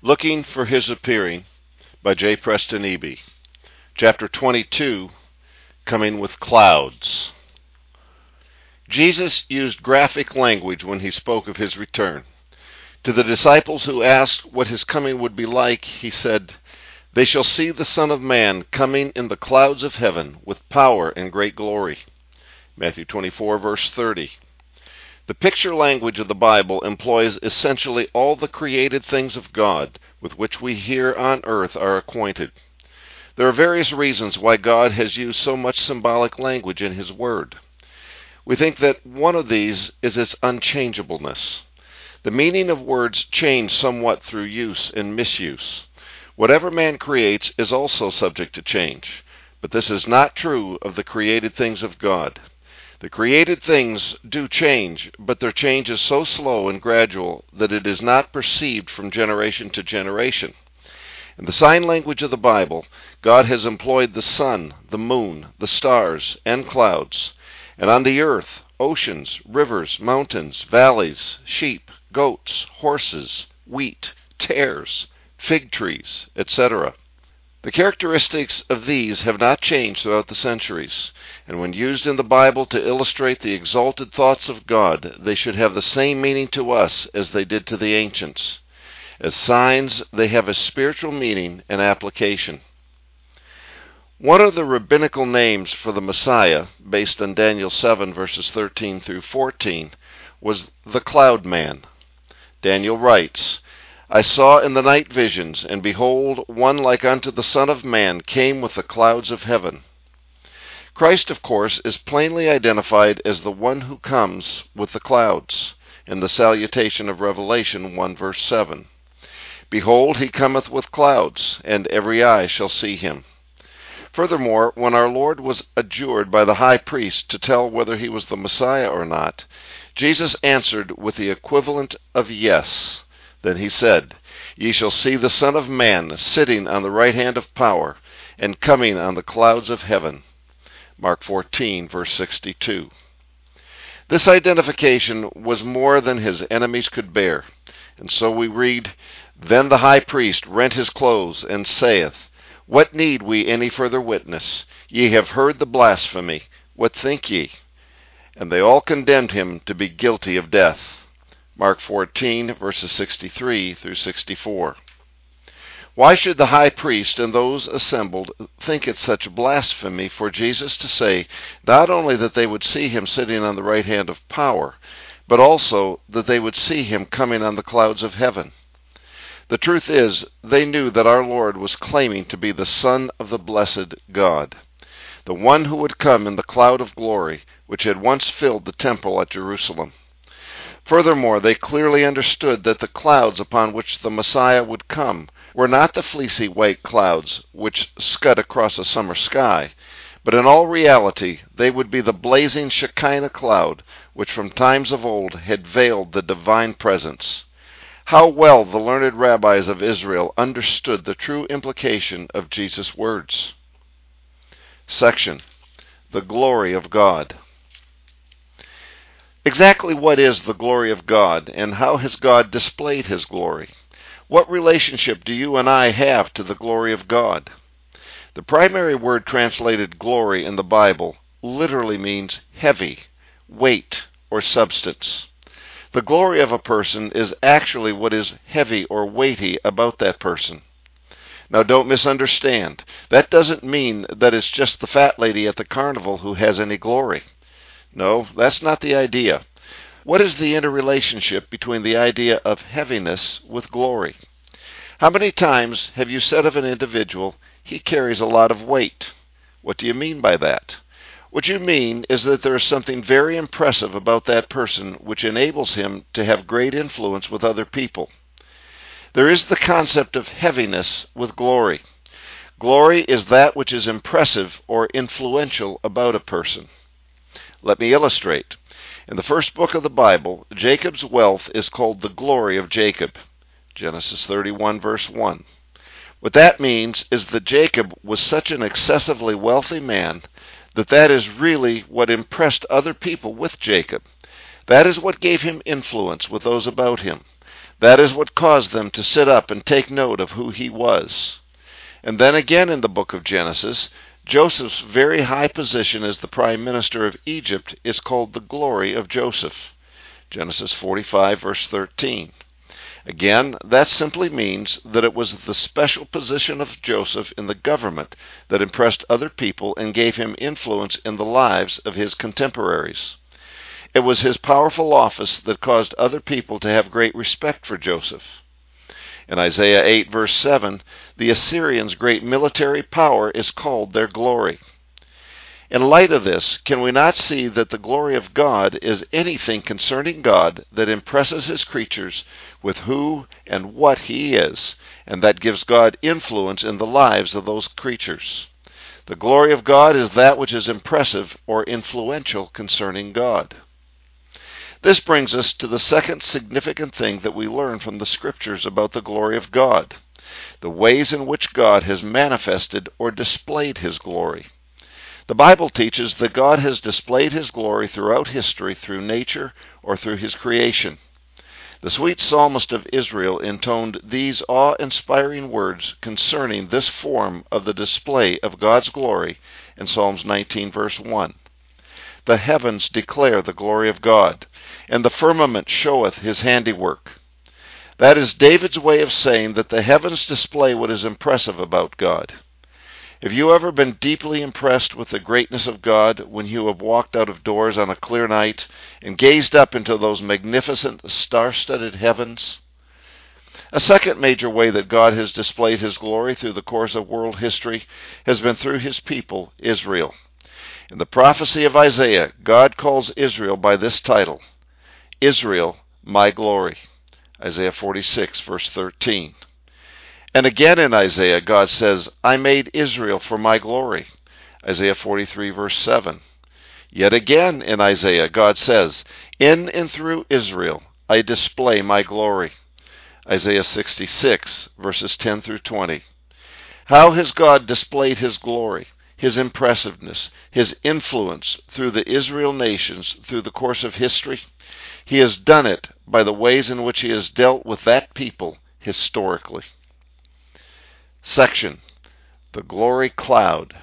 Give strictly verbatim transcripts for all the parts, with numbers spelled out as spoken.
Looking for His Appearing by J. Preston Eby. Chapter twenty-two, Coming with Clouds. Jesus used graphic language when he spoke of his return. To the disciples who asked what his coming would be like, he said, "They shall see the Son of Man coming in the clouds of heaven with power and great glory." Matthew twenty-four, verse thirty. The picture language of the Bible employs essentially all the created things of God with which we here on earth are acquainted. There are various reasons why God has used so much symbolic language in His Word. We think that one of these is its unchangeableness. The meaning of words change somewhat through use and misuse. Whatever man creates is also subject to change, but this is not true of the created things of God. The created things do change, but their change is so slow and gradual that it is not perceived from generation to generation. In the sign language of the Bible, God has employed the sun, the moon, the stars, and clouds, and on the earth, oceans, rivers, mountains, valleys, sheep, goats, horses, wheat, tares, fig trees, et cetera. The characteristics of these have not changed throughout the centuries, and when used in the Bible to illustrate the exalted thoughts of God, they should have the same meaning to us as they did to the ancients. As signs, they have a spiritual meaning and application. One of the rabbinical names for the Messiah, based on Daniel seven, verses thirteen through fourteen, was the Cloud Man. Daniel writes, "I saw in the night visions, and behold, one like unto the Son of Man came with the clouds of heaven." Christ, of course, is plainly identified as the one who comes with the clouds in the salutation of Revelation one, verse seven. "Behold, he cometh with clouds, and every eye shall see him." Furthermore, when our Lord was adjured by the high priest to tell whether he was the Messiah or not, Jesus answered with the equivalent of yes. Then he said, "Ye shall see the Son of Man sitting on the right hand of power, and coming on the clouds of heaven." Mark fourteen, verse sixty-two. This identification was more than his enemies could bear, and so we read, "Then the high priest rent his clothes, and saith, What need we any further witness? Ye have heard the blasphemy. What think ye? And they all condemned him to be guilty of death." Mark fourteen, verses sixty-three through sixty-four. Why should the high priest and those assembled think it such blasphemy for Jesus to say not only that they would see him sitting on the right hand of power, but also that they would see him coming on the clouds of heaven? The truth is, they knew that our Lord was claiming to be the Son of the blessed God, the one who would come in the cloud of glory, which had once filled the temple at Jerusalem. Furthermore, they clearly understood that the clouds upon which the Messiah would come were not the fleecy white clouds which scud across a summer sky, but in all reality they would be the blazing Shekinah cloud which from times of old had veiled the divine presence. How well the learned rabbis of Israel understood the true implication of Jesus' words. Section: The Glory of God. Exactly what is the glory of God, and how has God displayed His glory? What relationship do you and I have to the glory of God? The primary word translated glory in the Bible literally means heavy, weight, or substance. The glory of a person is actually what is heavy or weighty about that person. Now, don't misunderstand. That doesn't mean that it's just the fat lady at the carnival who has any glory. No, that's not the idea. What is the interrelationship between the idea of heaviness with glory? How many times have you said of an individual, "He carries a lot of weight"? What do you mean by that? What you mean is that there is something very impressive about that person which enables him to have great influence with other people. There is the concept of heaviness with glory. Glory is that which is impressive or influential about a person. Let me illustrate. In the first book of the Bible, Jacob's wealth is called the glory of Jacob. Genesis thirty-one, verse one. What that means is that Jacob was such an excessively wealthy man that that is really what impressed other people with Jacob. That is what gave him influence with those about him. That is what caused them to sit up and take note of who he was. And then again in the book of Genesis, Joseph's very high position as the prime minister of Egypt is called the glory of Joseph. Genesis forty-five, verse thirteen. Again, that simply means that it was the special position of Joseph in the government that impressed other people and gave him influence in the lives of his contemporaries. It was his powerful office that caused other people to have great respect for Joseph. In Isaiah eight, verse seven, the Assyrians' great military power is called their glory. In light of this, can we not see that the glory of God is anything concerning God that impresses his creatures with who and what he is, and that gives God influence in the lives of those creatures? The glory of God is that which is impressive or influential concerning God. This brings us to the second significant thing that we learn from the Scriptures about the glory of God, the ways in which God has manifested or displayed his glory. The Bible teaches that God has displayed his glory throughout history through nature or through his creation. The sweet psalmist of Israel intoned these awe-inspiring words concerning this form of the display of God's glory in Psalms nineteen, verse one. The heavens declare the glory of God, and the firmament showeth his handiwork. That is David's way of saying that the heavens display what is impressive about God. Have you ever been deeply impressed with the greatness of God when you have walked out of doors on a clear night and gazed up into those magnificent star-studded heavens? A second major way that God has displayed his glory through the course of world history has been through his people, Israel. In the prophecy of Isaiah, God calls Israel by this title, Israel, my glory. Isaiah forty-six, verse thirteen. And again in Isaiah, God says, I made Israel for my glory. Isaiah forty-three, verse seven. Yet again in Isaiah, God says, in and through Israel, I display my glory. Isaiah sixty-six, verses ten through twenty. How has God displayed his glory, his impressiveness, his influence through the Israel nations through the course of history? He has done it by the ways in which he has dealt with that people historically. Section, the glory cloud.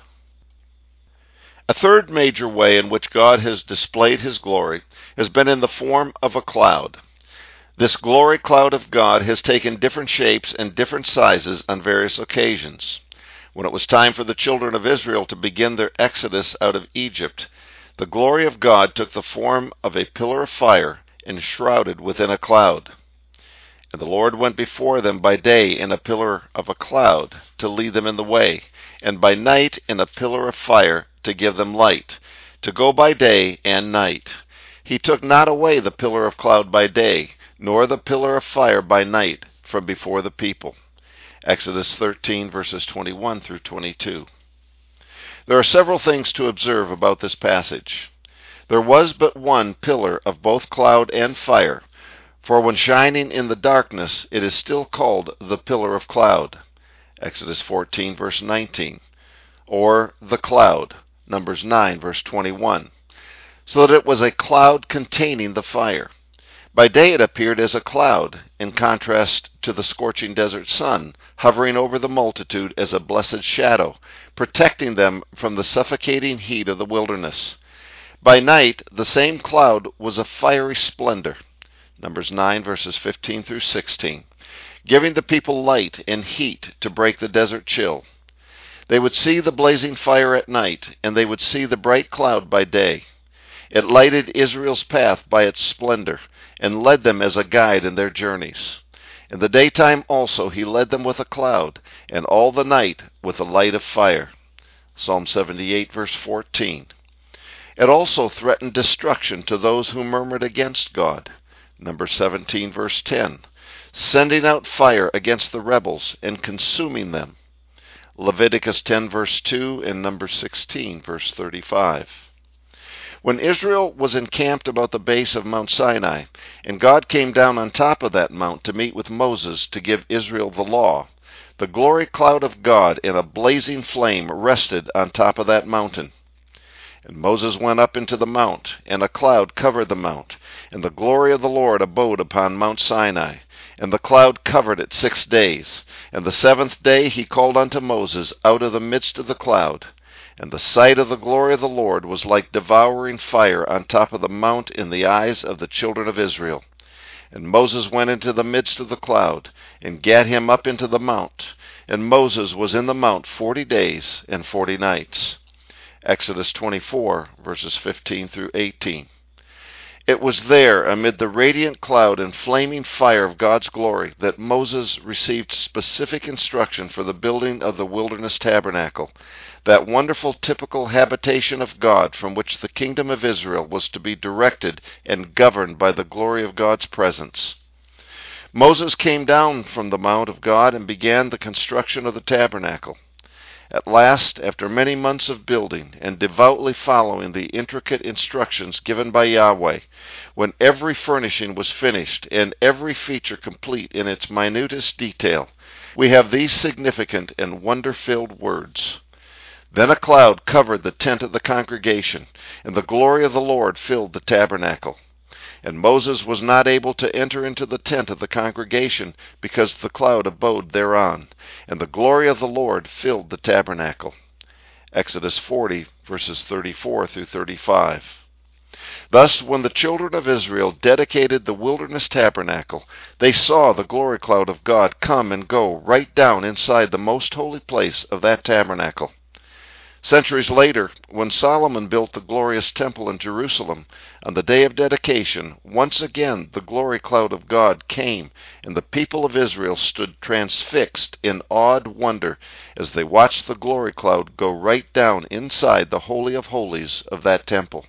A third major way in which God has displayed his glory has been in the form of a cloud. This glory cloud of God has taken different shapes and different sizes on various occasions. When it was time for the children of Israel to begin their exodus out of Egypt, the glory of God took the form of a pillar of fire enshrouded within a cloud. And the Lord went before them by day in a pillar of a cloud to lead them in the way, and by night in a pillar of fire to give them light, to go by day and night. He took not away the pillar of cloud by day, nor the pillar of fire by night from before the people. Exodus thirteen, verses twenty-one through twenty-two. There are several things to observe about this passage. There was but one pillar of both cloud and fire, for when shining in the darkness, it is still called the pillar of cloud. Exodus fourteen, verse nineteen. Or the cloud. Numbers nine, verse twenty-one. So that it was a cloud containing the fire. By day it appeared as a cloud, in contrast to the scorching desert sun, hovering over the multitude as a blessed shadow, protecting them from the suffocating heat of the wilderness. By night, the same cloud was a fiery splendor. Numbers nine, verses fifteen through sixteen, giving the people light and heat to break the desert chill. They would see the blazing fire at night, and they would see the bright cloud by day. It lighted Israel's path by its splendor, and led them as a guide in their journeys. In the daytime also he led them with a cloud, and all the night with a light of fire. Psalm seventy-eight, verse fourteen. It also threatened destruction to those who murmured against God. Numbers seventeen, verse ten. Sending out fire against the rebels and consuming them. Leviticus ten, verse two, and Numbers sixteen, verse thirty-five. When Israel was encamped about the base of Mount Sinai, and God came down on top of that mount to meet with Moses to give Israel the law, the glory cloud of God in a blazing flame rested on top of that mountain. And Moses went up into the mount, and a cloud covered the mount, and the glory of the Lord abode upon Mount Sinai, And the cloud covered it six days. And the seventh day he called unto Moses out of the midst of the cloud. And the sight of the glory of the Lord was like devouring fire on top of the mount in the eyes of the children of Israel. And Moses went into the midst of the cloud, and gat him up into the mount. And Moses was in the mount forty days and forty nights. Exodus twenty-four, verses fifteen through eighteen. It was there, amid the radiant cloud and flaming fire of God's glory, that Moses received specific instruction for the building of the wilderness tabernacle, that wonderful typical habitation of God from which the kingdom of Israel was to be directed and governed by the glory of God's presence. Moses came down from the mount of God and began the construction of the tabernacle. At last, after many months of building and devoutly following the intricate instructions given by Yahweh, when every furnishing was finished and every feature complete in its minutest detail, we have these significant and wonder-filled words. Then a cloud covered the tent of the congregation, and the glory of the Lord filled the tabernacle. And Moses was not able to enter into the tent of the congregation, because the cloud abode thereon, and the glory of the Lord filled the tabernacle. Exodus forty, verses thirty-four through thirty-five. Thus, when the children of Israel dedicated the wilderness tabernacle, they saw the glory cloud of God come and go right down inside the most holy place of that tabernacle. Centuries later, when Solomon built the glorious temple in Jerusalem, on the day of dedication, once again the glory cloud of God came, and the people of Israel stood transfixed in awed wonder as they watched the glory cloud go right down inside the Holy of Holies of that temple.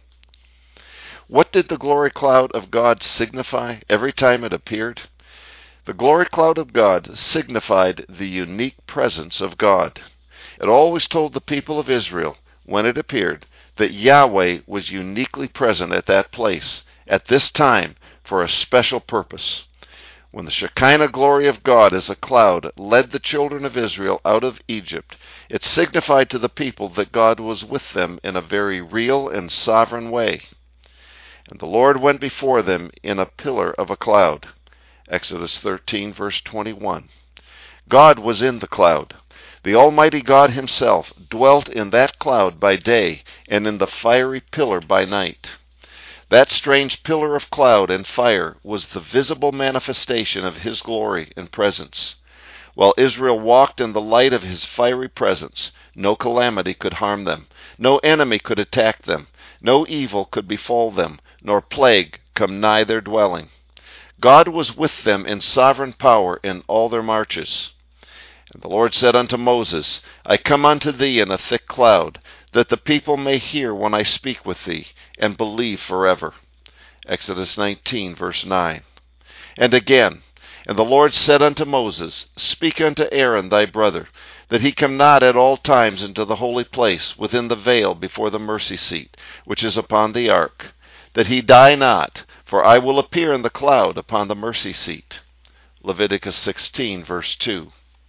What did the glory cloud of God signify every time it appeared? The glory cloud of God signified the unique presence of God. It always told the people of Israel, when it appeared, that Yahweh was uniquely present at that place, at this time, for a special purpose. When the Shekinah glory of God as a cloud led the children of Israel out of Egypt, it signified to the people that God was with them in a very real and sovereign way. And the Lord went before them in a pillar of a cloud. Exodus thirteen, verse twenty-one. God was in the cloud. The Almighty God himself dwelt in that cloud by day and in the fiery pillar by night. That strange pillar of cloud and fire was the visible manifestation of his glory and presence. While Israel walked in the light of his fiery presence, no calamity could harm them, no enemy could attack them, no evil could befall them, nor plague come nigh their dwelling. God was with them in sovereign power in all their marches. And the Lord said unto Moses, I come unto thee in a thick cloud, that the people may hear when I speak with thee, and believe forever. Exodus nineteen, verse nine. And again, and the Lord said unto Moses, Speak unto Aaron thy brother, that he come not at all times into the holy place within the veil before the mercy seat, which is upon the ark, that he die not, for I will appear in the cloud upon the mercy seat. Leviticus sixteen, verse two.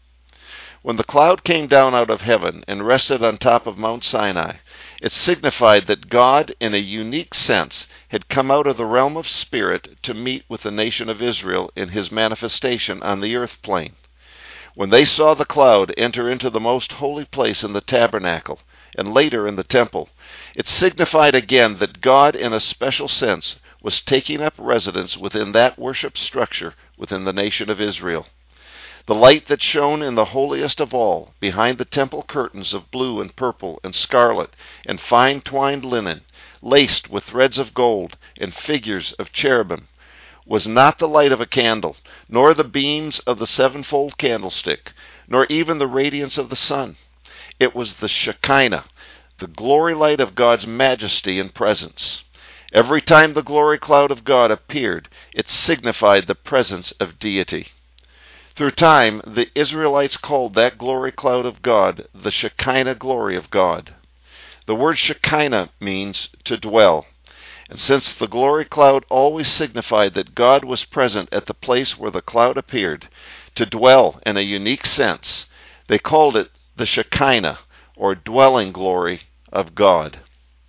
When the cloud came down out of heaven and rested on top of Mount Sinai, it signified that God, in a unique sense, had come out of the realm of spirit to meet with the nation of Israel in his manifestation on the earth plane. When they saw the cloud enter into the most holy place in the tabernacle, and later in the temple, it signified again that God, in a special sense, was taking up residence within that worship structure within the nation of Israel. The light that shone in the holiest of all, behind the temple curtains of blue and purple and scarlet and fine twined linen, laced with threads of gold and figures of cherubim, was not the light of a candle, nor the beams of the sevenfold candlestick, nor even the radiance of the sun. It was the Shekinah, the glory light of God's majesty and presence. Every time the glory cloud of God appeared, it signified the presence of deity. Through time, the Israelites called that glory cloud of God the Shekinah glory of God. The word Shekinah means to dwell. And since the glory cloud always signified that God was present at the place where the cloud appeared, to dwell in a unique sense, they called it the Shekinah, or dwelling glory of God.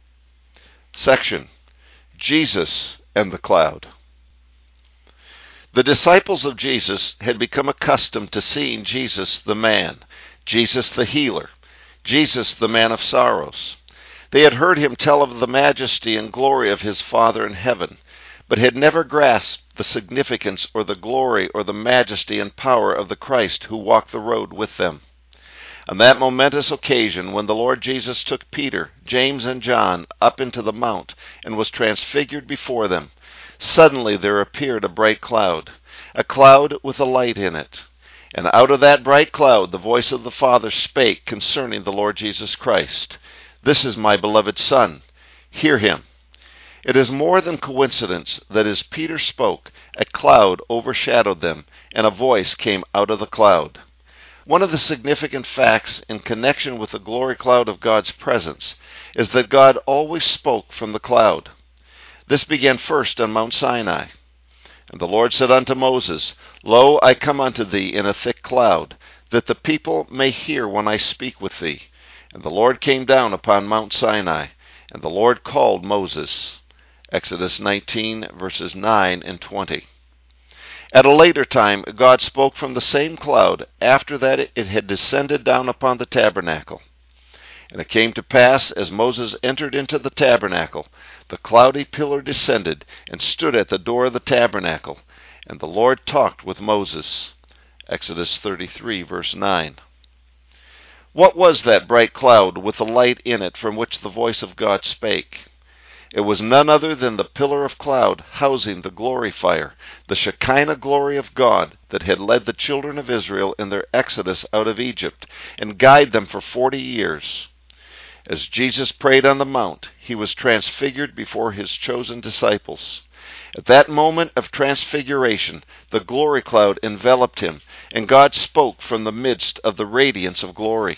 Section: Jesus and the cloud. The disciples of Jesus had become accustomed to seeing Jesus the man, Jesus the healer, Jesus the man of sorrows. They had heard him tell of the majesty and glory of his Father in heaven, but had never grasped the significance or the glory or the majesty and power of the Christ who walked the road with them. On that momentous occasion when the Lord Jesus took Peter, James, and John up into the mount and was transfigured before them, suddenly there appeared a bright cloud, a cloud with a light in it. And out of that bright cloud the voice of the Father spake concerning the Lord Jesus Christ. This is my beloved Son. Hear him. It is more than coincidence that as Peter spoke, a cloud overshadowed them, and a voice came out of the cloud. One of the significant facts in connection with the glory cloud of God's presence is that God always spoke from the cloud. This began first on Mount Sinai. And the Lord said unto Moses, Lo, I come unto thee in a thick cloud, that the people may hear when I speak with thee. And the Lord came down upon Mount Sinai, and the Lord called Moses. Exodus nineteen, verses nine and twenty. At a later time, God spoke from the same cloud after that it had descended down upon the tabernacle. And it came to pass, as Moses entered into the tabernacle, the cloudy pillar descended and stood at the door of the tabernacle, and the Lord talked with Moses. Exodus thirty-three, verse nine. What was that bright cloud with the light in it from which the voice of God spake? It was none other than the pillar of cloud housing the glory fire, the Shekinah glory of God that had led the children of Israel in their exodus out of Egypt and guided them for forty years. As Jesus prayed on the mount, he was transfigured before his chosen disciples. At that moment of transfiguration, the glory cloud enveloped him, and God spoke from the midst of the radiance of glory.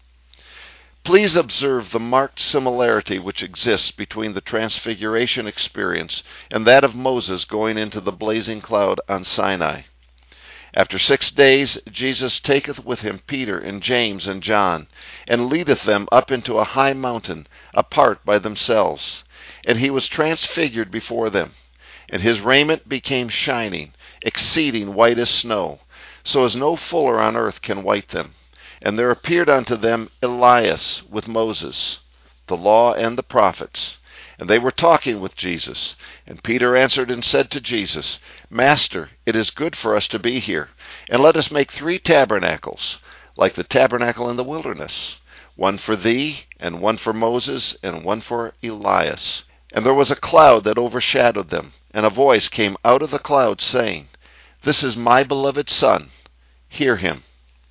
Please observe the marked similarity which exists between the transfiguration experience and that of Moses going into the blazing cloud on Sinai. After six days Jesus taketh with him Peter and James and John, and leadeth them up into a high mountain, apart by themselves. And he was transfigured before them, and his raiment became shining, exceeding white as snow, so as no fuller on earth can white them. And there appeared unto them Elias with Moses, the law and the prophets. And they were talking with Jesus. And Peter answered and said to Jesus, Master, it is good for us to be here. And let us make three tabernacles, like the tabernacle in the wilderness, one for thee, and one for Moses, and one for Elias. And there was a cloud that overshadowed them, and a voice came out of the cloud, saying, This is my beloved Son. Hear him.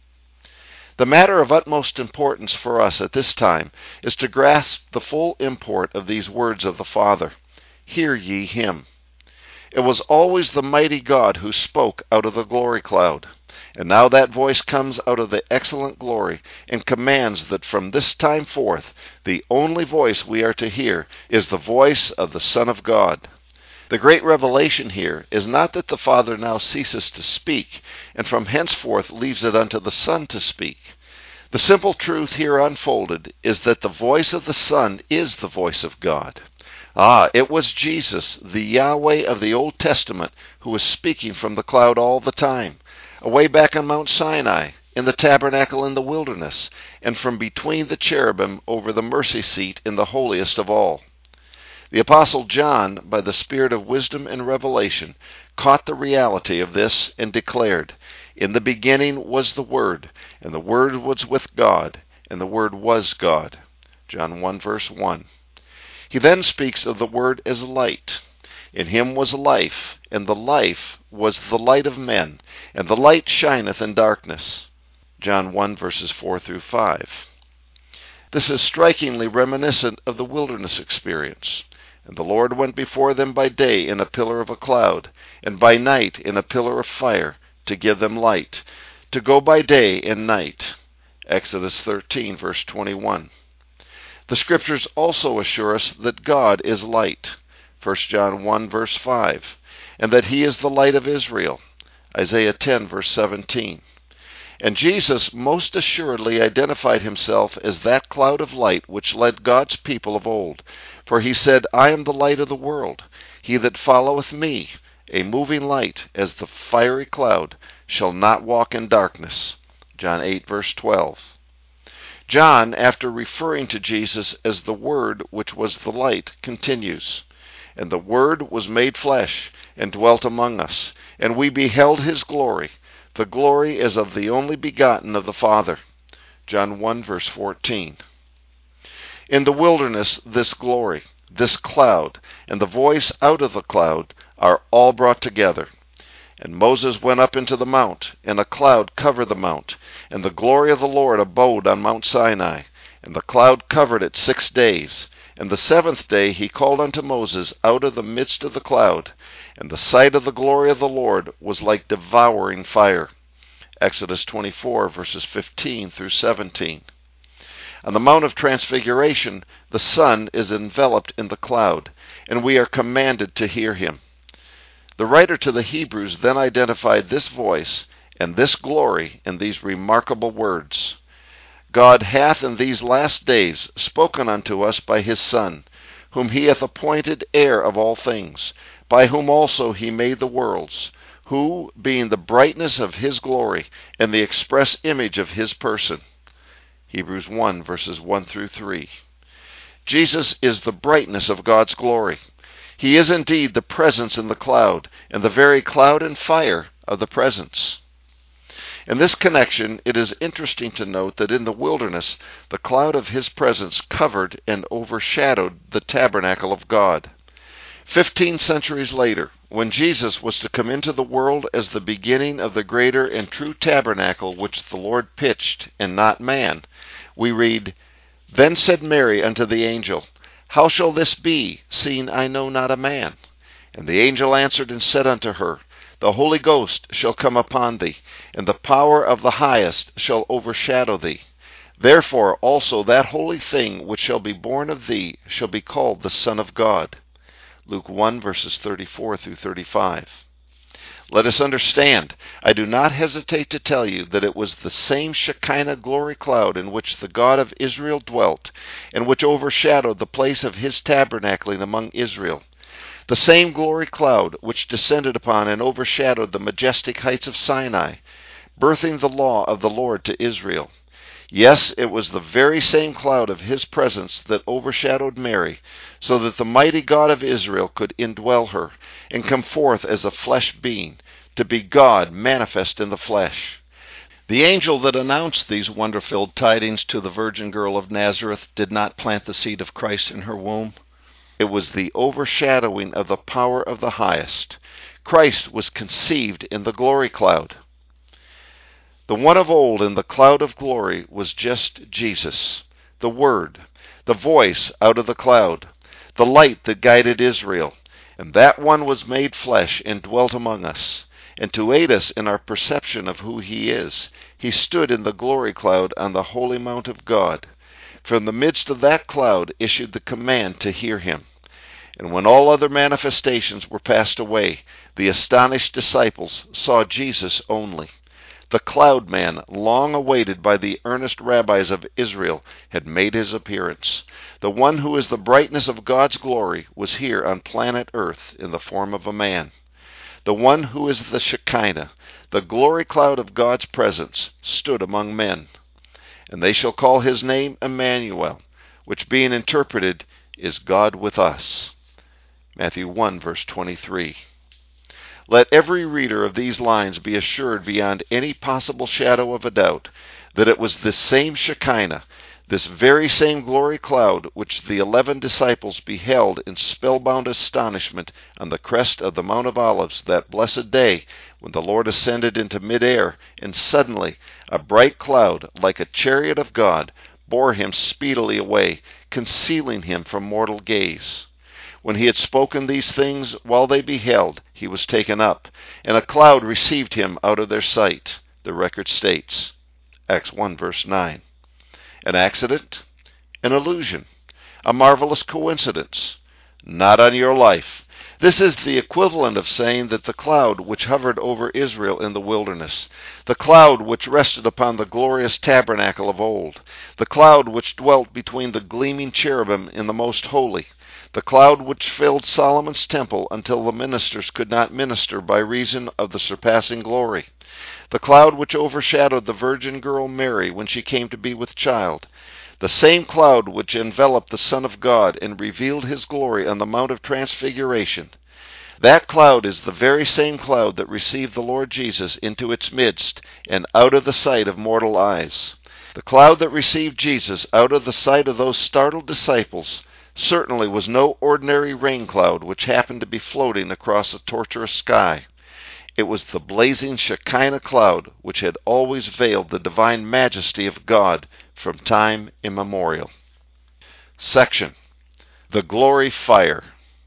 The matter of utmost importance for us at this time is to grasp the full import of these words of the Father. Hear ye him. It was always the mighty God who spoke out of the glory cloud. And now that voice comes out of the excellent glory and commands that from this time forth the only voice we are to hear is the voice of the Son of God. The great revelation here is not that the Father now ceases to speak, and from henceforth leaves it unto the Son to speak. The simple truth here unfolded is that the voice of the Son is the voice of God. Ah, it was Jesus, the Yahweh of the Old Testament, who was speaking from the cloud all the time, away back on Mount Sinai, in the tabernacle in the wilderness, and from between the cherubim over the mercy seat in the holiest of all. The Apostle John, by the Spirit of wisdom and revelation, caught the reality of this and declared, In the beginning was the Word, and the Word was with God, and the Word was God. John one, verse one. He then speaks of the Word as light. In him was life, and the life was the light of men, and the light shineth in darkness. John one, verses four through five. This is strikingly reminiscent of the wilderness experience. And the Lord went before them by day in a pillar of a cloud, and by night in a pillar of fire, to give them light, to go by day and night. Exodus thirteen, verse twenty-one. The Scriptures also assure us that God is light. First John one, verse five. And that he is the light of Israel. Isaiah ten, verse seventeen. And Jesus most assuredly identified himself as that cloud of light which led God's people of old. For he said, I am the light of the world. He that followeth me, A moving light, as the fiery cloud, shall not walk in darkness. John eight, verse twelve. John, after referring to Jesus as the Word which was the light, continues, And the Word was made flesh, and dwelt among us, and we beheld his glory, the glory as of the only begotten of the Father. John one, verse fourteen. In the wilderness, this glory, this cloud, and the voice out of the cloud are all brought together. And Moses went up into the mount, and a cloud covered the mount, and the glory of the Lord abode on Mount Sinai, and the cloud covered it six days. And the seventh day he called unto Moses out of the midst of the cloud, and the sight of the glory of the Lord was like devouring fire. Exodus twenty-four, verses fifteen through seventeen. On the Mount of Transfiguration, the Son is enveloped in the cloud, and we are commanded to hear him. The writer to the Hebrews then identified this voice and this glory in these remarkable words. God hath in these last days spoken unto us by his Son, whom he hath appointed heir of all things, by whom also he made the worlds, who, being the brightness of his glory and the express image of his person. Hebrews one, verses one through three. Jesus is the brightness of God's glory. He is indeed the presence in the cloud, and the very cloud and fire of the presence. In this connection, it is interesting to note that in the wilderness, the cloud of his presence covered and overshadowed the tabernacle of God. Fifteen centuries later, when Jesus was to come into the world as the beginning of the greater and true tabernacle which the Lord pitched, and not man, we read, Then said Mary unto the angel, How shall this be, seeing I know not a man? And the angel answered and said unto her, The Holy Ghost shall come upon thee, and the power of the Highest shall overshadow thee. Therefore also that holy thing which shall be born of thee shall be called the Son of God. Luke one, verses thirty-four through thirty-five. Let us understand, I do not hesitate to tell you that it was the same Shekinah glory cloud in which the God of Israel dwelt, and which overshadowed the place of his tabernacling among Israel. The same glory cloud which descended upon and overshadowed the majestic heights of Sinai, birthing the law of the Lord to Israel. Yes, it was the very same cloud of his presence that overshadowed Mary, so that the mighty God of Israel could indwell her, and come forth as a flesh being, to be God manifest in the flesh. The angel that announced these wonder-filled tidings to the virgin girl of Nazareth did not plant the seed of Christ in her womb. It was the overshadowing of the power of the Highest. Christ was conceived in the glory cloud. The one of old in the cloud of glory was just Jesus, the Word, the voice out of the cloud, the light that guided Israel, and that one was made flesh and dwelt among us. And to aid us in our perception of who he is, he stood in the glory cloud on the holy mount of God. From the midst of that cloud issued the command to hear him. And when all other manifestations were passed away, the astonished disciples saw Jesus only. The cloud-man, long awaited by the earnest rabbis of Israel, had made his appearance. The one who is the brightness of God's glory was here on planet Earth in the form of a man. The one who is the Shekinah, the glory cloud of God's presence, stood among men. And they shall call his name Emmanuel, which being interpreted is God with us. Matthew one, verse twenty-three. Let every reader of these lines be assured beyond any possible shadow of a doubt that it was this same Shekinah, this very same glory cloud which the eleven disciples beheld in spellbound astonishment on the crest of the Mount of Olives that blessed day when the Lord ascended into mid-air, and suddenly a bright cloud, like a chariot of God, bore him speedily away, concealing him from mortal gaze. When he had spoken these things while they beheld, he was taken up, and a cloud received him out of their sight, the record states. Acts one, verse nine. An accident? An illusion? A marvelous coincidence? Not on your life. This is the equivalent of saying that the cloud which hovered over Israel in the wilderness, the cloud which rested upon the glorious tabernacle of old, the cloud which dwelt between the gleaming cherubim in the most holy, the cloud which filled Solomon's temple until the ministers could not minister by reason of the surpassing glory, the cloud which overshadowed the virgin girl Mary when she came to be with child, the same cloud which enveloped the Son of God and revealed his glory on the Mount of Transfiguration. That cloud is the very same cloud that received the Lord Jesus into its midst and out of the sight of mortal eyes. The cloud that received Jesus out of the sight of those startled disciples certainly was no ordinary rain cloud which happened to be floating across a tortuous sky. It was the blazing Shekinah cloud which had always veiled the divine majesty of God from time immemorial. Section: The Glory Fire.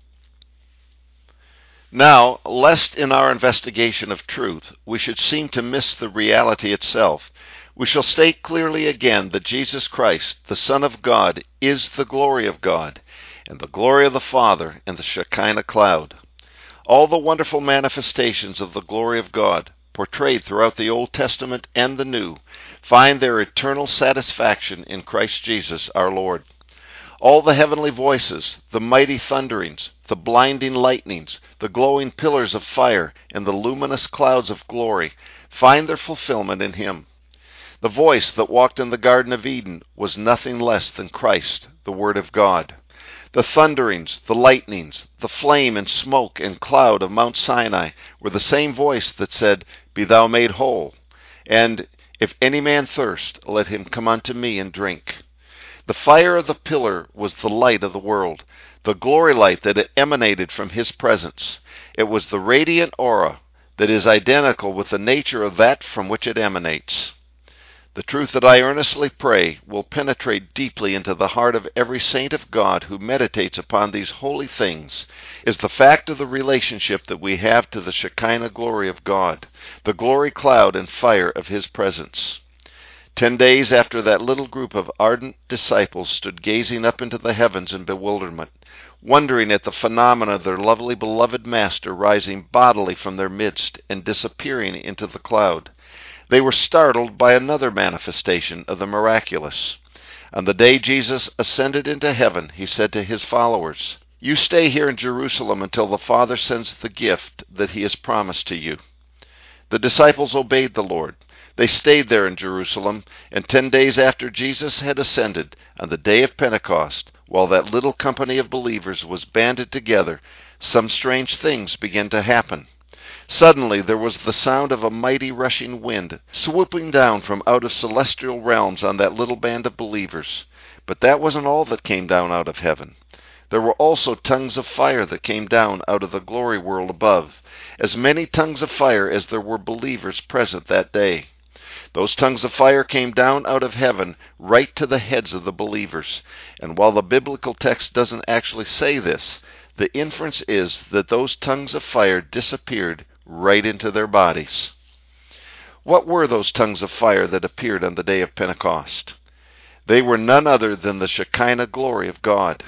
Now, lest in our investigation of truth we should seem to miss the reality itself, we shall state clearly again that Jesus Christ, the Son of God, is the glory of God, and the glory of the Father, and the Shekinah cloud. All the wonderful manifestations of the glory of God, portrayed throughout the Old Testament and the New, find their eternal satisfaction in Christ Jesus our Lord. All the heavenly voices, the mighty thunderings, the blinding lightnings, the glowing pillars of fire, and the luminous clouds of glory find their fulfillment in him. The voice that walked in the Garden of Eden was nothing less than Christ, the Word of God. The thunderings, the lightnings, the flame and smoke and cloud of Mount Sinai were the same voice that said, "Be thou made whole," and "If any man thirst, let him come unto me and drink." The fire of the pillar was the light of the world, the glory light that emanated from his presence. It was the radiant aura that is identical with the nature of that from which it emanates. The truth that I earnestly pray will penetrate deeply into the heart of every saint of God who meditates upon these holy things is the fact of the relationship that we have to the Shekinah glory of God, the glory cloud and fire of his presence. Ten days after that little group of ardent disciples stood gazing up into the heavens in bewilderment, wondering at the phenomena of their lovely beloved Master rising bodily from their midst and disappearing into the cloud, they were startled by another manifestation of the miraculous. On the day Jesus ascended into heaven, he said to his followers, "You stay here in Jerusalem until the Father sends the gift that he has promised to you." The disciples obeyed the Lord. They stayed there in Jerusalem, and ten days after Jesus had ascended, on the day of Pentecost, while that little company of believers was banded together, some strange things began to happen. Suddenly there was the sound of a mighty rushing wind, swooping down from out of celestial realms on that little band of believers. But that wasn't all that came down out of heaven. There were also tongues of fire that came down out of the glory world above, as many tongues of fire as there were believers present that day. Those tongues of fire came down out of heaven right to the heads of the believers. And while the biblical text doesn't actually say this, the inference is that those tongues of fire disappeared right into their bodies. What were those tongues of fire that appeared on the day of Pentecost? They were none other than the Shekinah glory of God.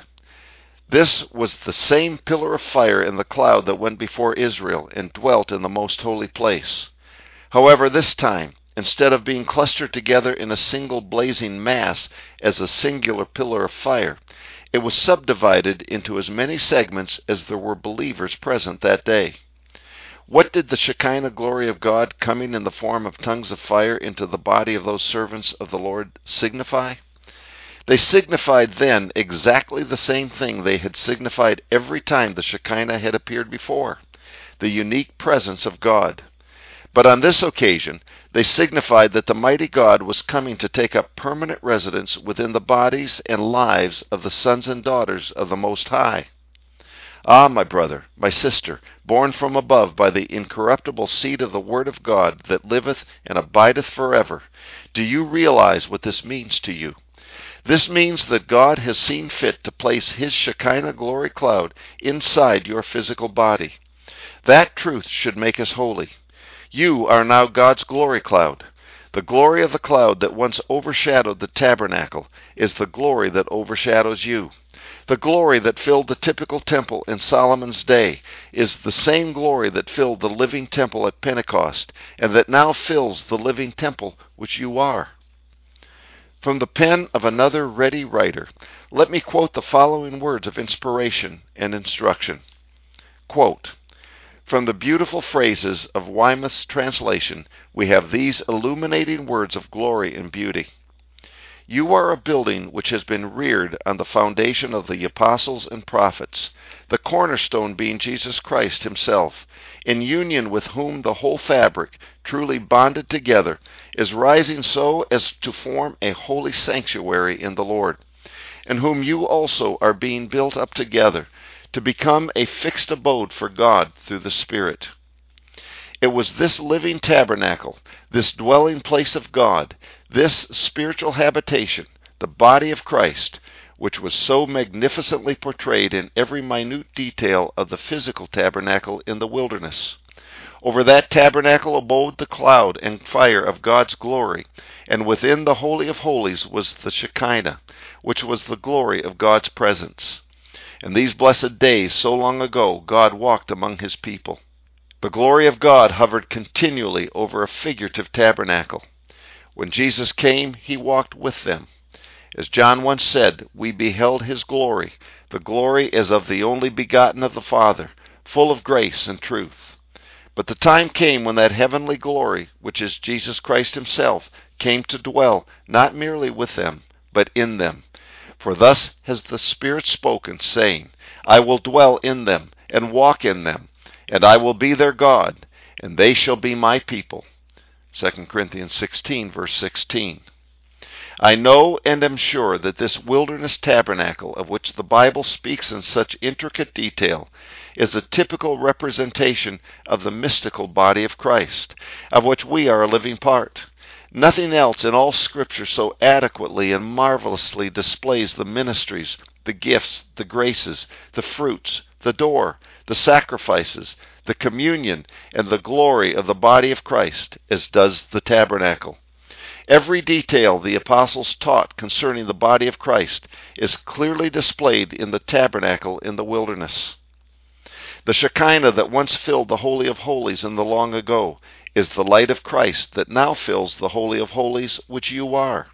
This was the same pillar of fire in the cloud that went before Israel and dwelt in the most holy place. However, this time, instead of being clustered together in a single blazing mass as a singular pillar of fire, it was subdivided into as many segments as there were believers present that day. What did the Shekinah glory of God coming in the form of tongues of fire into the body of those servants of the Lord signify? They signified then exactly the same thing they had signified every time the Shekinah had appeared before, the unique presence of God. But on this occasion, they signified that the mighty God was coming to take up permanent residence within the bodies and lives of the sons and daughters of the Most High. Ah, my brother, my sister, born from above by the incorruptible seed of the Word of God that liveth and abideth forever, do you realize what this means to you? This means that God has seen fit to place his Shekinah glory cloud inside your physical body. That truth should make us holy. You are now God's glory cloud. The glory of the cloud that once overshadowed the tabernacle is the glory that overshadows you. The glory that filled the typical temple in Solomon's day is the same glory that filled the living temple at Pentecost, and that now fills the living temple which you are. From the pen of another ready writer, let me quote the following words of inspiration and instruction. Quote, "From the beautiful phrases of Weymouth's translation, we have these illuminating words of glory and beauty. You are a building which has been reared on the foundation of the apostles and prophets, the cornerstone being Jesus Christ himself, in union with whom the whole fabric, truly bonded together, is rising so as to form a holy sanctuary in the Lord, in whom you also are being built up together to become a fixed abode for God through the Spirit." It was this living tabernacle, this dwelling place of God, this spiritual habitation, the body of Christ, which was so magnificently portrayed in every minute detail of the physical tabernacle in the wilderness. Over that tabernacle abode the cloud and fire of God's glory, and within the Holy of Holies was the Shekinah, which was the glory of God's presence. In these blessed days, so long ago, God walked among his people. The glory of God hovered continually over a figurative tabernacle. When Jesus came, he walked with them. As John once said, we beheld his glory. The glory is of the only begotten of the Father, full of grace and truth. But the time came when that heavenly glory, which is Jesus Christ himself, came to dwell not merely with them, but in them. For thus has the Spirit spoken, saying, I will dwell in them, and walk in them, and I will be their God, and they shall be my people. Second Corinthians sixteen, verse sixteen. I know and am sure that this wilderness tabernacle, of which the Bible speaks in such intricate detail, is a typical representation of the mystical body of Christ, of which we are a living part. Nothing else in all Scripture so adequately and marvelously displays the ministries, the gifts, the graces, the fruits, the door, the sacrifices, the communion, and the glory of the body of Christ, as does the tabernacle. Every detail the apostles taught concerning the body of Christ is clearly displayed in the tabernacle in the wilderness. The Shekinah that once filled the Holy of Holies in the long ago is the light of Christ that now fills the Holy of Holies, which you are.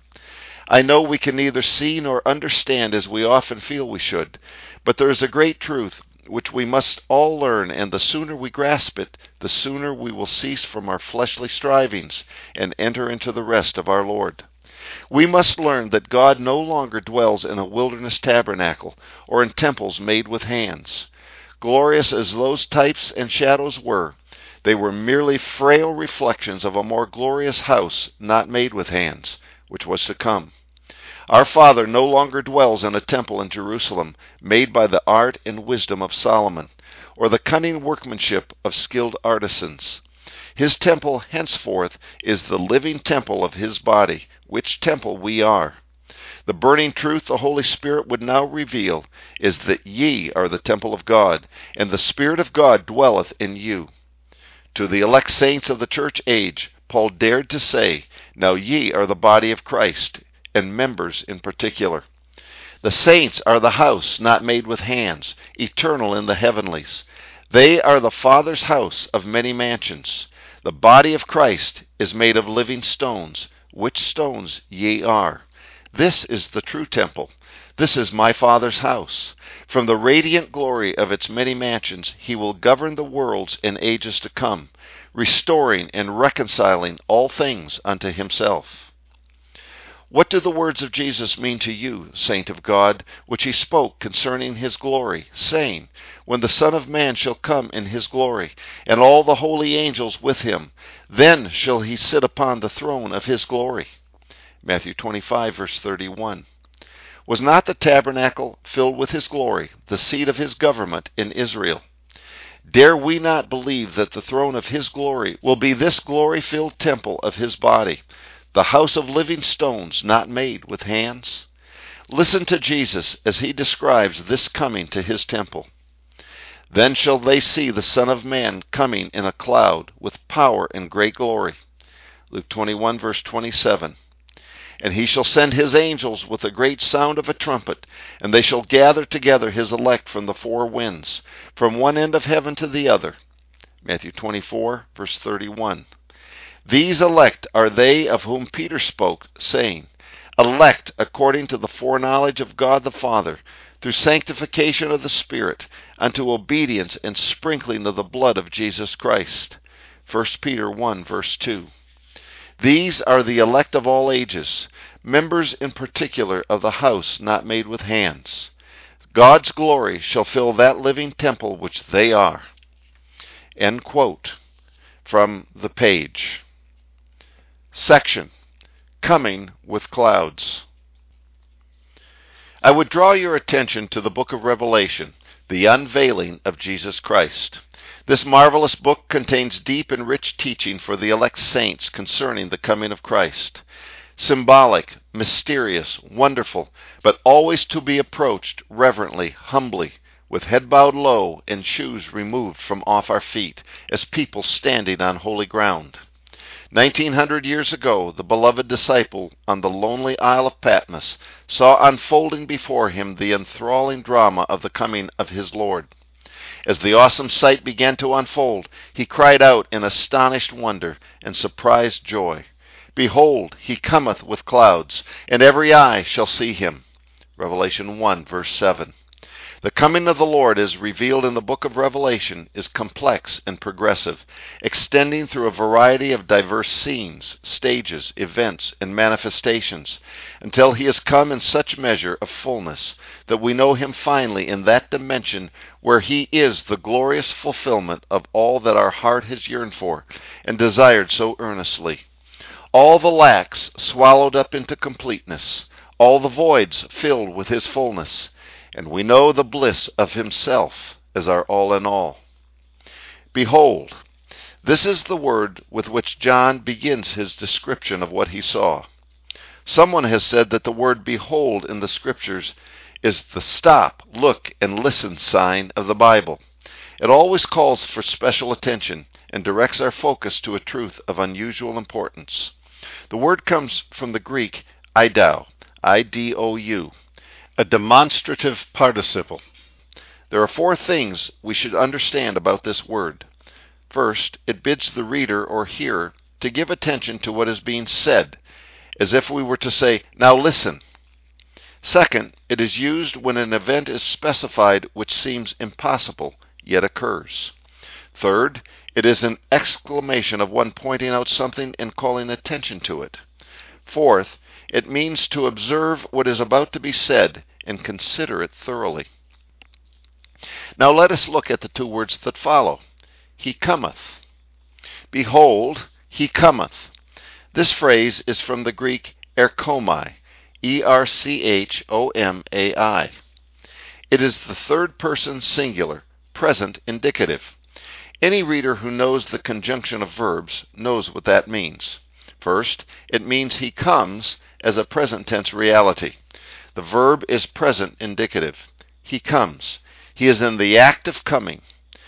I know we can neither see nor understand as we often feel we should, but there is a great truth which we must all learn, and the sooner we grasp it, the sooner we will cease from our fleshly strivings and enter into the rest of our Lord. We must learn that God no longer dwells in a wilderness tabernacle or in temples made with hands. Glorious as those types and shadows were, they were merely frail reflections of a more glorious house not made with hands, which was to come. Our Father no longer dwells in a temple in Jerusalem made by the art and wisdom of Solomon, or the cunning workmanship of skilled artisans. His temple henceforth is the living temple of his body, which temple we are. The burning truth the Holy Spirit would now reveal is that ye are the temple of God, and the Spirit of God dwelleth in you. To the elect saints of the church age, Paul dared to say, Now ye are the body of Christ, and members in particular. The saints are the house not made with hands, eternal in the heavenlies. They are the Father's house of many mansions. The body of Christ is made of living stones, which stones ye are. This is the true temple. This is my Father's house. From the radiant glory of its many mansions, he will govern the worlds in ages to come, restoring and reconciling all things unto himself. What do the words of Jesus mean to you, saint of God, which he spoke concerning his glory, saying, When the Son of Man shall come in his glory, and all the holy angels with him, then shall he sit upon the throne of his glory? Matthew twenty-five, verse thirty-one. Was not the tabernacle filled with his glory, the seat of his government in Israel? Dare we not believe that the throne of his glory will be this glory-filled temple of his body, the house of living stones not made with hands? Listen to Jesus as he describes this coming to his temple. Then shall they see the Son of Man coming in a cloud with power and great glory. Luke twenty-one, verse twenty-seven. And he shall send his angels with a great sound of a trumpet, and they shall gather together his elect from the four winds, from one end of heaven to the other. Matthew twenty-four, verse thirty-one. These elect are they of whom Peter spoke, saying, elect according to the foreknowledge of God the Father, through sanctification of the Spirit, unto obedience and sprinkling of the blood of Jesus Christ. First Peter one, verse two. These are the elect of all ages, members in particular of the house not made with hands. God's glory shall fill that living temple which they are. End quote from the page. Section, Coming with Clouds. I would draw your attention to the book of Revelation, the unveiling of Jesus Christ. This marvelous book contains deep and rich teaching for the elect saints concerning the coming of Christ. Symbolic, mysterious, wonderful, but always to be approached reverently, humbly, with head bowed low and shoes removed from off our feet, as people standing on holy ground. Nineteen hundred years ago, the beloved disciple on the lonely Isle of Patmos saw unfolding before him the enthralling drama of the coming of his Lord. As the awesome sight began to unfold, he cried out in astonished wonder and surprised joy, "Behold, he cometh with clouds, and every eye shall see him." Revelation one, verse seven. The coming of the Lord, as revealed in the book of Revelation, is complex and progressive, extending through a variety of diverse scenes, stages, events, and manifestations, until he has come in such measure of fullness that we know him finally in that dimension where he is the glorious fulfillment of all that our heart has yearned for and desired so earnestly. All the lacks swallowed up into completeness, all the voids filled with his fullness, and we know the bliss of himself as our all in all. Behold, this is the word with which John begins his description of what he saw. Someone has said that the word behold in the scriptures is the stop, look, and listen sign of the Bible. It always calls for special attention and directs our focus to a truth of unusual importance. The word comes from the Greek idou, I D O U, a demonstrative participle. There are four things we should understand about this word. First, it bids the reader or hearer to give attention to what is being said, as if we were to say, "Now listen." Second, it is used when an event is specified which seems impossible, yet occurs. Third, it is an exclamation of one pointing out something and calling attention to it. Fourth, it means to observe what is about to be said and consider it thoroughly. Now let us look at the two words that follow. He cometh. Behold, he cometh. This phrase is from the Greek erchomai, E R C H O M A I. It is the third person singular, present indicative. Any reader who knows the conjunction of verbs knows what that means. First, it means he comes as a present tense reality. The verb is present indicative. He comes. He is in the act of coming.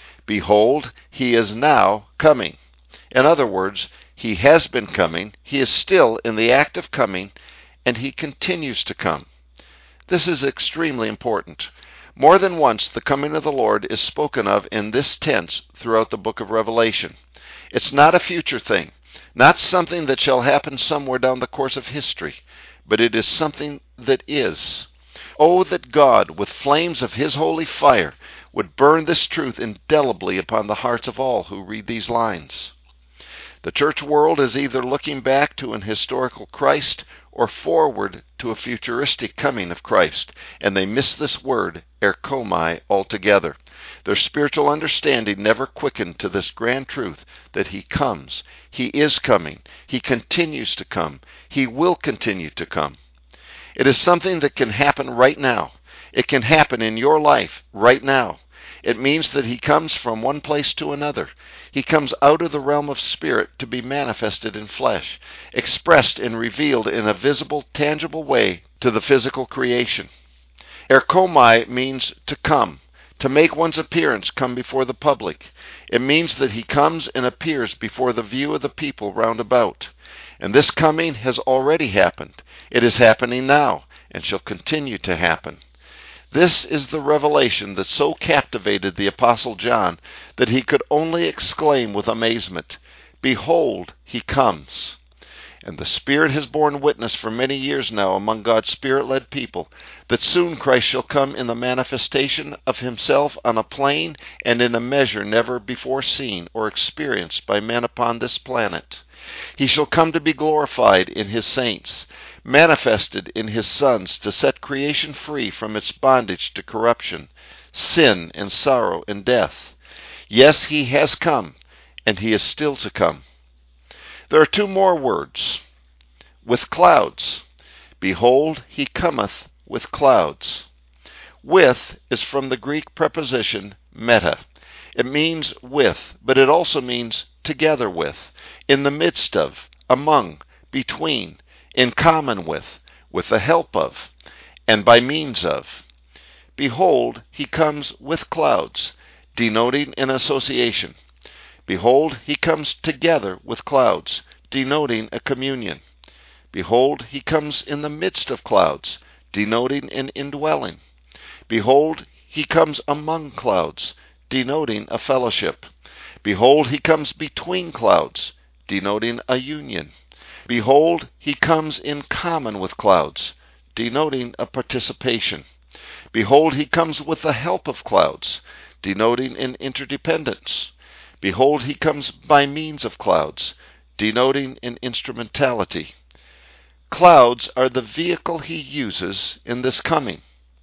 Behold, he is now coming. In other words, he has been coming, he is still in the act of coming, and he continues to come. This is extremely important. More than once, the coming of the Lord is spoken of in this tense throughout the book of Revelation. It's not a future thing, not something that shall happen somewhere down the course of history, but it is something that is. Oh, that God, with flames of his holy fire, would burn this truth indelibly upon the hearts of all who read these lines. The church world is either looking back to an historical Christ or forward to a futuristic coming of Christ, and they miss this word, erchomai, altogether. Their spiritual understanding never quickened to this grand truth that he comes, he is coming, he continues to come, he will continue to come. It is something that can happen right now. It can happen in your life right now. It means that he comes from one place to another. He comes out of the realm of spirit to be manifested in flesh, expressed and revealed in a visible, tangible way to the physical creation. Erchomai means to come, to make one's appearance come before the public. It means that he comes and appears before the view of the people round about. And this coming has already happened. It is happening now, and shall continue to happen. This is the revelation that so captivated the Apostle John that he could only exclaim with amazement, "Behold, he comes." And the Spirit has borne witness for many years now among God's Spirit-led people that soon Christ shall come in the manifestation of himself on a plane and in a measure never before seen or experienced by men upon this planet. He shall come to be glorified in his saints, manifested in his sons to set creation free from its bondage to corruption, sin and sorrow and death. Yes, he has come, and he is still to come. There are two more words. With clouds. Behold, he cometh with clouds. With is from the Greek preposition meta. It means with, but it also means together with, in the midst of, among, between, in common with, with the help of, and by means of. Behold, he comes with clouds, denoting an association. Behold, he comes together with clouds, denoting a communion. Behold, he comes in the midst of clouds, denoting an indwelling. Behold, he comes among clouds, denoting a fellowship. Behold, he comes between clouds, denoting a union. Behold, he comes in common with clouds, denoting a participation. Behold, he comes with the help of clouds, denoting an interdependence. Behold, he comes by means of clouds, denoting an instrumentality. Clouds are the vehicle he uses in this coming.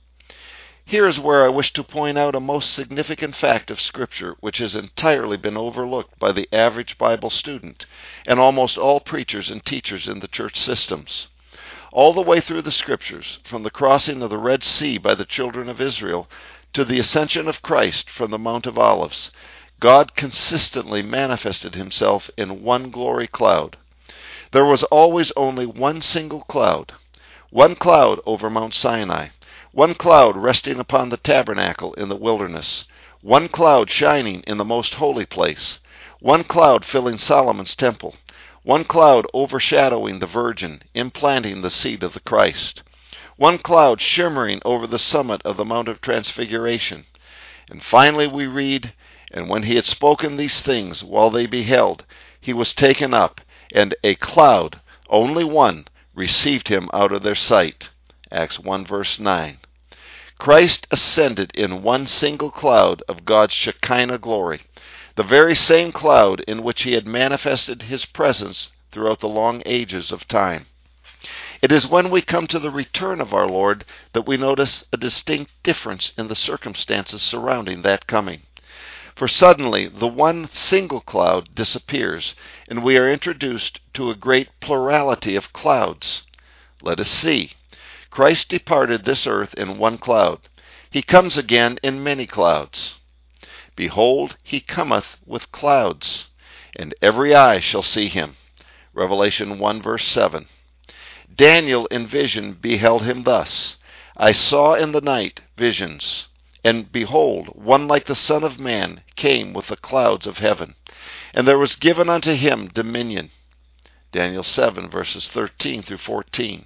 Here is where I wish to point out a most significant fact of Scripture which has entirely been overlooked by the average Bible student and almost all preachers and teachers in the church systems. All the way through the Scriptures, from the crossing of the Red Sea by the children of Israel to the ascension of Christ from the Mount of Olives, God consistently manifested himself in one glory cloud. There was always only one single cloud, one cloud over Mount Sinai, one cloud resting upon the tabernacle in the wilderness, one cloud shining in the most holy place, one cloud filling Solomon's temple, one cloud overshadowing the Virgin, implanting the seed of the Christ, one cloud shimmering over the summit of the Mount of Transfiguration. And finally we read, and when he had spoken these things while they beheld, he was taken up, and a cloud, only one, received him out of their sight. Acts one verse nine. Christ ascended in one single cloud of God's Shekinah glory, the very same cloud in which he had manifested his presence throughout the long ages of time. It is when we come to the return of our Lord that we notice a distinct difference in the circumstances surrounding that coming. For suddenly the one single cloud disappears, and we are introduced to a great plurality of clouds. Let us see. Christ departed this earth in one cloud. He comes again in many clouds. Behold, he cometh with clouds, and every eye shall see him. Revelation one verse seven. Daniel in vision beheld him thus. I saw in the night visions. And behold, one like the Son of Man came with the clouds of heaven, and there was given unto him dominion. Daniel seven, verses thirteen through fourteen.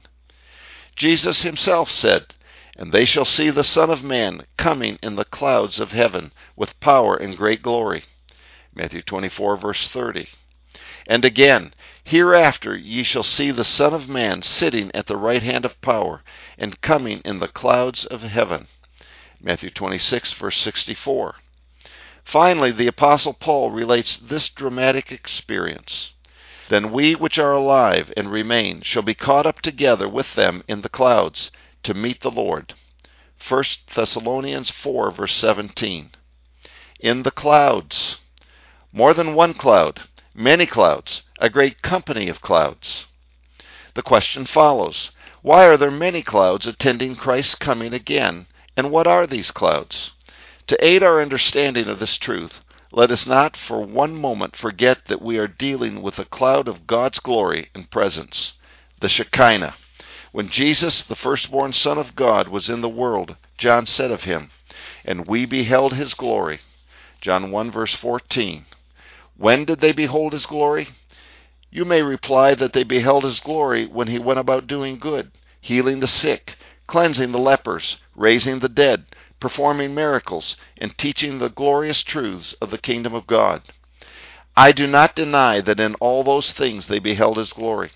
Jesus himself said, And they shall see the Son of Man coming in the clouds of heaven with power and great glory. Matthew twenty-four, verse thirty. And again, Hereafter ye shall see the Son of Man sitting at the right hand of power, and coming in the clouds of heaven. Matthew twenty-six, verse sixty-four. Finally, the Apostle Paul relates this dramatic experience. Then we which are alive and remain shall be caught up together with them in the clouds to meet the Lord. First Thessalonians four, verse seventeen. In the clouds. More than one cloud, many clouds, a great company of clouds. The question follows, why are there many clouds attending Christ's coming again? And what are these clouds? To aid our understanding of this truth, let us not for one moment forget that we are dealing with a cloud of God's glory and presence, the Shekinah. When Jesus, the firstborn Son of God, was in the world, John said of him, And we beheld his glory. John one, verse fourteen. When did they behold his glory? You may reply that they beheld his glory when he went about doing good, healing the sick, cleansing the lepers, raising the dead, performing miracles, and teaching the glorious truths of the kingdom of God. I do not deny that in all those things they beheld his glory,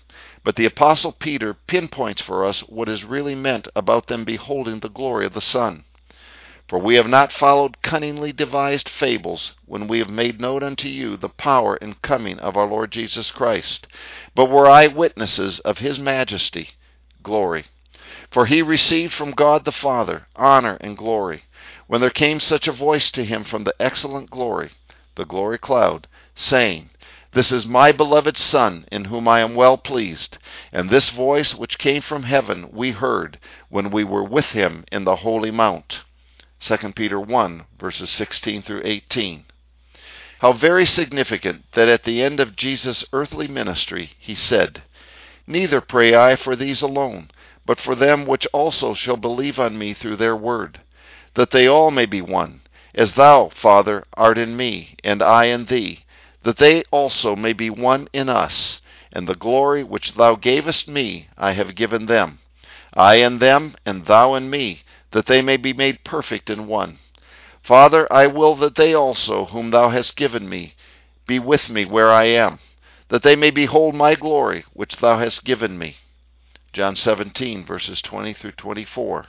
But the Apostle Peter pinpoints for us what is really meant about them beholding the glory of the Son. For we have not followed cunningly devised fables when we have made known unto you the power and coming of our Lord Jesus Christ, but were eyewitnesses of his majesty, glory. For he received from God the Father honor and glory, when there came such a voice to him from the excellent glory, the glory cloud, saying, This is my beloved Son, in whom I am well pleased. And this voice which came from heaven we heard, when we were with him in the holy mount. Second Peter one, verses sixteen through eighteen. How very significant that at the end of Jesus' earthly ministry he said, Neither pray I for these alone, but for them which also shall believe on me through their word, that they all may be one, as thou, Father, art in me, and I in thee, that they also may be one in us, and the glory which thou gavest me I have given them, I in them, and thou in me, that they may be made perfect in one. Father, I will that they also, whom thou hast given me, be with me where I am, that they may behold my glory, which thou hast given me. John seventeen, verses twenty through twenty-four.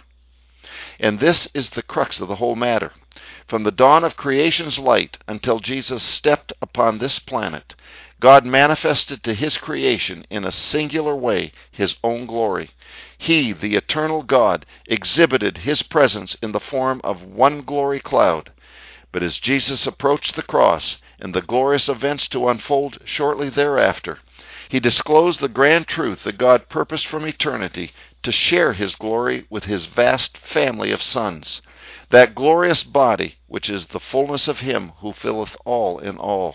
And this is the crux of the whole matter. From the dawn of creation's light until Jesus stepped upon this planet, God manifested to his creation in a singular way his own glory. He, the eternal God, exhibited his presence in the form of one glory cloud. But as Jesus approached the cross and the glorious events to unfold shortly thereafter, he disclosed the grand truth that God purposed from eternity to share his glory with his vast family of sons, that glorious body which is the fullness of him who filleth all in all.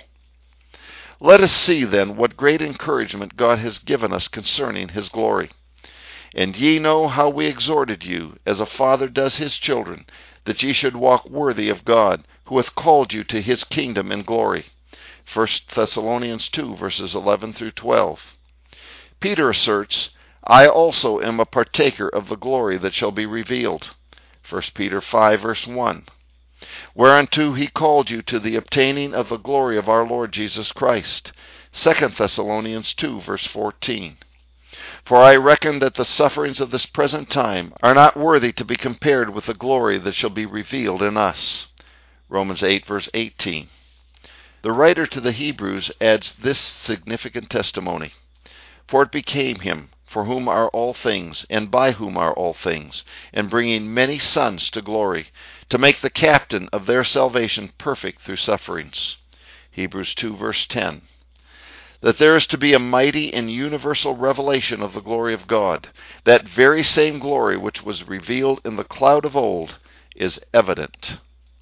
Let us see then what great encouragement God has given us concerning his glory. And ye know how we exhorted you, as a father does his children, that ye should walk worthy of God, who hath called you to his kingdom and glory. First Thessalonians two, verses eleven through twelve. Peter asserts, I also am a partaker of the glory that shall be revealed. First Peter five, verse one. Whereunto he called you to the obtaining of the glory of our Lord Jesus Christ. Second Thessalonians two, verse fourteen. For I reckon that the sufferings of this present time are not worthy to be compared with the glory that shall be revealed in us. Romans eight, verse eighteen. The writer to the Hebrews adds this significant testimony. For it became him, for whom are all things, and by whom are all things, and bringing many sons to glory, to make the captain of their salvation perfect through sufferings. Hebrews two, verse ten. That there is to be a mighty and universal revelation of the glory of God, that very same glory which was revealed in the cloud of old, is evident.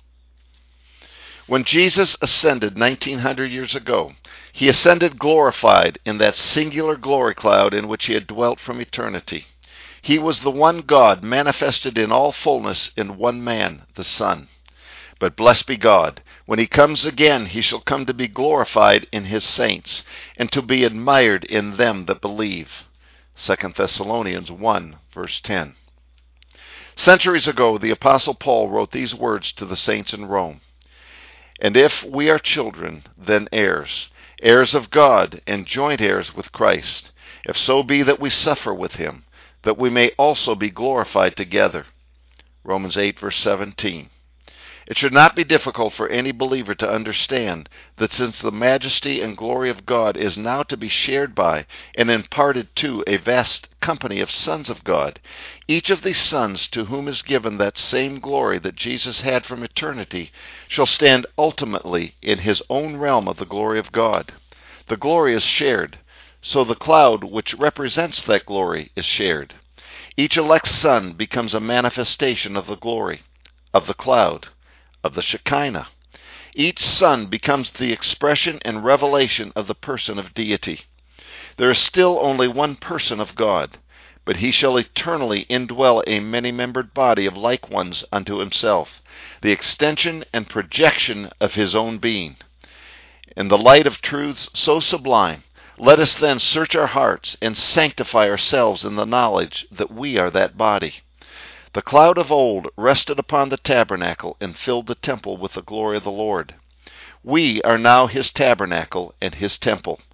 When Jesus ascended nineteen hundred years ago, he ascended glorified in that singular glory cloud in which he had dwelt from eternity. He was the one God manifested in all fullness in one man, the Son. But blessed be God, when he comes again, he shall come to be glorified in his saints, and to be admired in them that believe. Second Thessalonians one, verse ten. Centuries ago, the Apostle Paul wrote these words to the saints in Rome. And if we are children, then heirs, heirs of God, and joint heirs with Christ, if so be that we suffer with him, that we may also be glorified together. Romans eight, verse seventeen. It should not be difficult for any believer to understand that since the majesty and glory of God is now to be shared by and imparted to a vast company of sons of God, each of these sons to whom is given that same glory that Jesus had from eternity shall stand ultimately in his own realm of the glory of God. The glory is shared, so the cloud which represents that glory is shared. Each elect son becomes a manifestation of the glory, of the cloud, of the Shekinah. Each son becomes the expression and revelation of the person of deity. There is still only one person of God, but he shall eternally indwell a many-membered body of like ones unto himself, the extension and projection of his own being. In the light of truths so sublime, let us then search our hearts and sanctify ourselves in the knowledge that we are that body. The cloud of old rested upon the tabernacle and filled the temple with the glory of the Lord. We are now his tabernacle and his temple.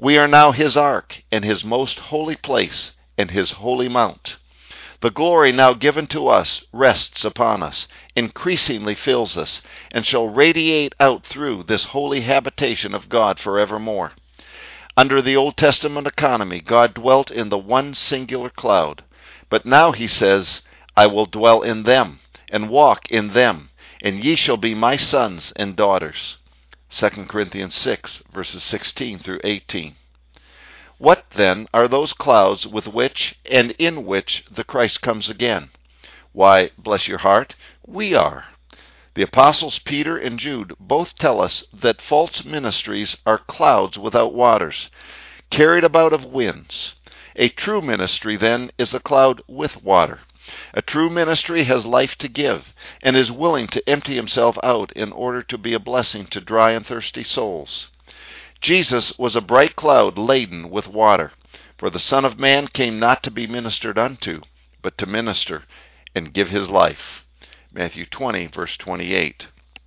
We are now his ark, and his most holy place, and his holy mount. The glory now given to us rests upon us, increasingly fills us, and shall radiate out through this holy habitation of God forevermore. Under the Old Testament economy, God dwelt in the one singular cloud. But now he says, I will dwell in them, and walk in them, and ye shall be my sons and daughters. Second Corinthians six, verses sixteen through eighteen. What, then, are those clouds with which and in which the Christ comes again? Why, bless your heart, we are. The apostles Peter and Jude both tell us that false ministries are clouds without waters, carried about of winds. A true ministry, then, is a cloud with water. A true ministry has life to give, and is willing to empty himself out in order to be a blessing to dry and thirsty souls. Jesus was a bright cloud laden with water, for the Son of Man came not to be ministered unto, but to minister and give his life. Matthew twenty, verse twenty-eight.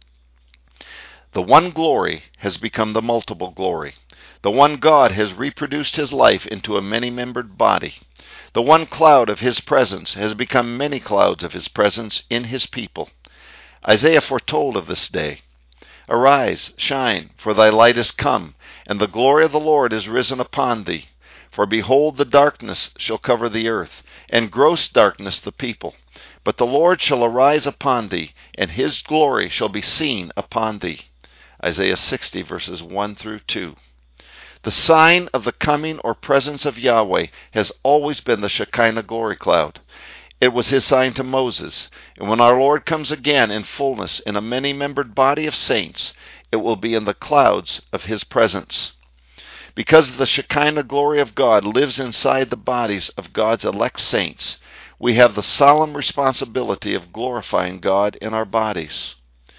The one glory has become the multiple glory. The one God has reproduced his life into a many-membered body. The one cloud of his presence has become many clouds of his presence in his people. Isaiah foretold of this day. Arise, shine, for thy light is come, and the glory of the Lord is risen upon thee. For behold, the darkness shall cover the earth, and gross darkness the people. But the Lord shall arise upon thee, and his glory shall be seen upon thee. Isaiah sixty, verses one through two. The sign of the coming or presence of Yahweh has always been the Shekinah glory cloud. It was his sign to Moses, and when our Lord comes again in fullness in a many-membered body of saints, it will be in the clouds of his presence. Because the Shekinah glory of God lives inside the bodies of God's elect saints, we have the solemn responsibility of glorifying God in our bodies.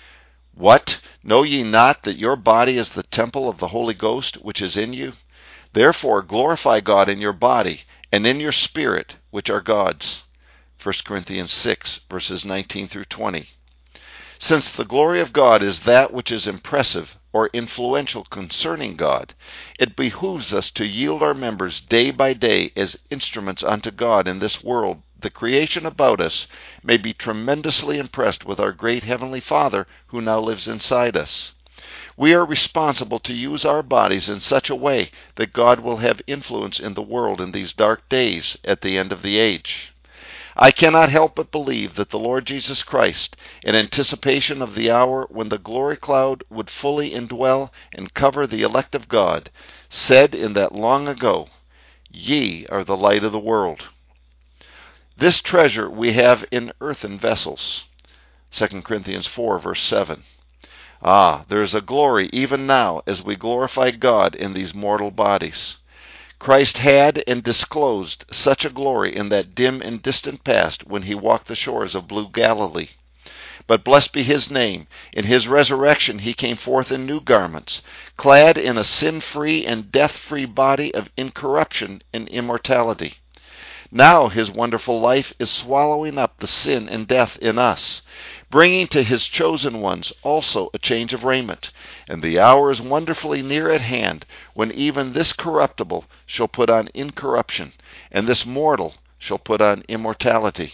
What? Know ye not that your body is the temple of the Holy Ghost which is in you? Therefore glorify God in your body and in your spirit, which are God's. First Corinthians six, verses nineteen through twenty. Since the glory of God is that which is impressive or influential concerning God, it behooves us to yield our members day by day as instruments unto God in this world. The creation about us may be tremendously impressed with our great Heavenly Father who now lives inside us. We are responsible to use our bodies in such a way that God will have influence in the world in these dark days at the end of the age. I cannot help but believe that the Lord Jesus Christ, in anticipation of the hour when the glory cloud would fully indwell and cover the elect of God, said in that long ago, Ye are the light of the world. This treasure we have in earthen vessels. Second Corinthians four, verse seven. Ah, there is a glory even now as we glorify God in these mortal bodies. Christ had and disclosed such a glory in that dim and distant past when he walked the shores of blue Galilee. But blessed be his name, in his resurrection he came forth in new garments, clad in a sin-free and death-free body of incorruption and immortality. Now his wonderful life is swallowing up the sin and death in us, bringing to his chosen ones also a change of raiment. And the hour is wonderfully near at hand, when even this corruptible shall put on incorruption, and this mortal shall put on immortality.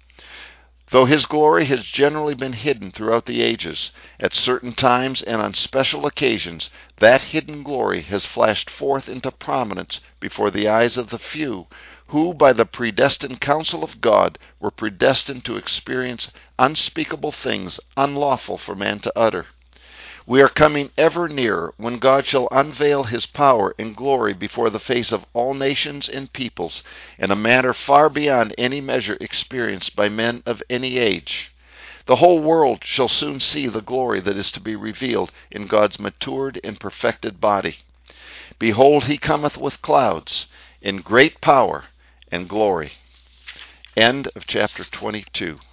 Though his glory has generally been hidden throughout the ages, at certain times and on special occasions, that hidden glory has flashed forth into prominence before the eyes of the few who, by the predestined counsel of God, were predestined to experience unspeakable things unlawful for man to utter. We are coming ever nearer when God shall unveil his power and glory before the face of all nations and peoples in a manner far beyond any measure experienced by men of any age. The whole world shall soon see the glory that is to be revealed in God's matured and perfected body. Behold, he cometh with clouds, in great power and glory. End of chapter twenty-two.